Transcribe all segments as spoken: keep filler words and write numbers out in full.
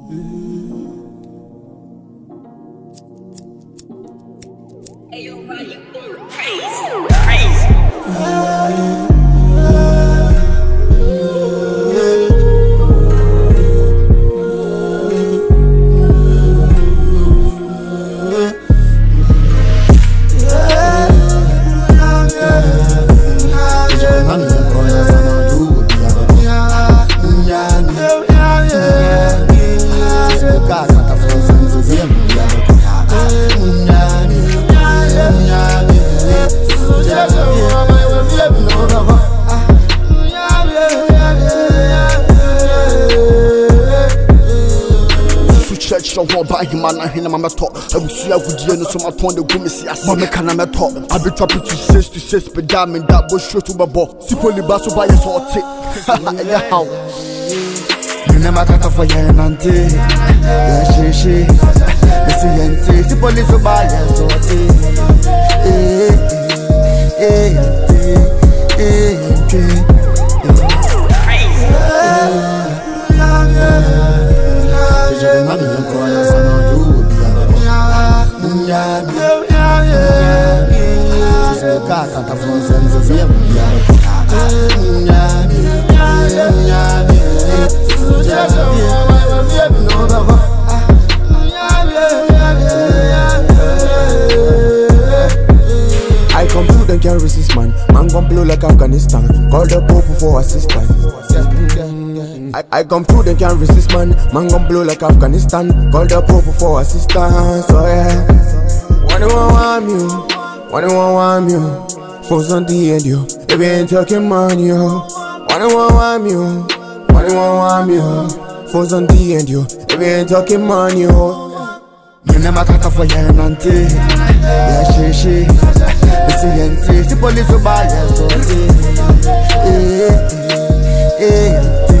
Hey, yo, man, you going crazy, crazy. Church of one by him and I hear my talk. I will see I would hear no some upon the women see as Mama can I talk. I be trapping to six to six, but damn in that bush show to my ball. Sipoli basso by a sort of yeah, how you never got off for your auntie. Yeah, she, she, listen, auntie. Sipoli so by a sort of eh, eh, eh, eh, eh. I come through, then can't resist, man. Man gon' blow like Afghanistan. Call the Pope for assistance. I, I come through, then can't resist, man. Man gon' blow like Afghanistan. Call the Pope for assistance. Oh yeah. When you want you, when you want you, phones on the end, yo. If you ain't talking money, yo. When you want you, when you want you, phones on the end, yo. If you ain't talking money, yo. You never got off for your auntie. Yeah, she, she. Listen, auntie. See police will buy your story. Eh, eh,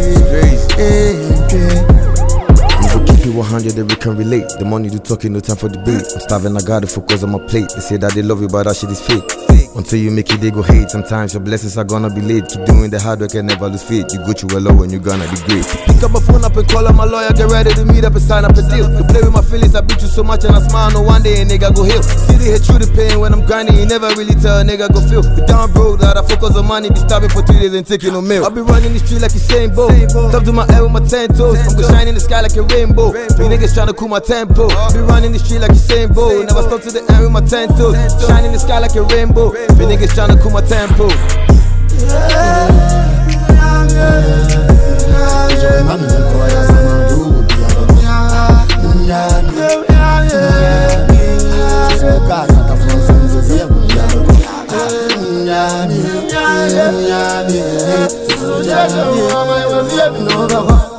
eh. one hundred that we can relate. The money do talking, no time for debate. I'm starving, I gotta focus on my plate. They say that they love you, but that shit is fake. Until you make it, they go hate. Sometimes your blessings are gonna be late. Keep doing the hard work and never lose faith. You go through a low and you're gonna be great. Pick up my phone up and call up my lawyer. Get ready to meet up and sign up a deal. To play with my feelings, I beat you so much and I smile. No one day a nigga go heal. See they hit through the pain when I'm grinding. You never really tell a nigga go feel. Be down broke, that I focus on money. Be starving for three days and taking no meal. I be running the street like a same boat. Top to my head with my ten toes. I'm gonna shine in the sky like a rainbow. Three niggas tryna cool my tempo. Be running the street like the same boat. Never stop to the end with my ten toes. Shine in the sky like a rainbow. Be niggas tryna cool my tempo. Yeah,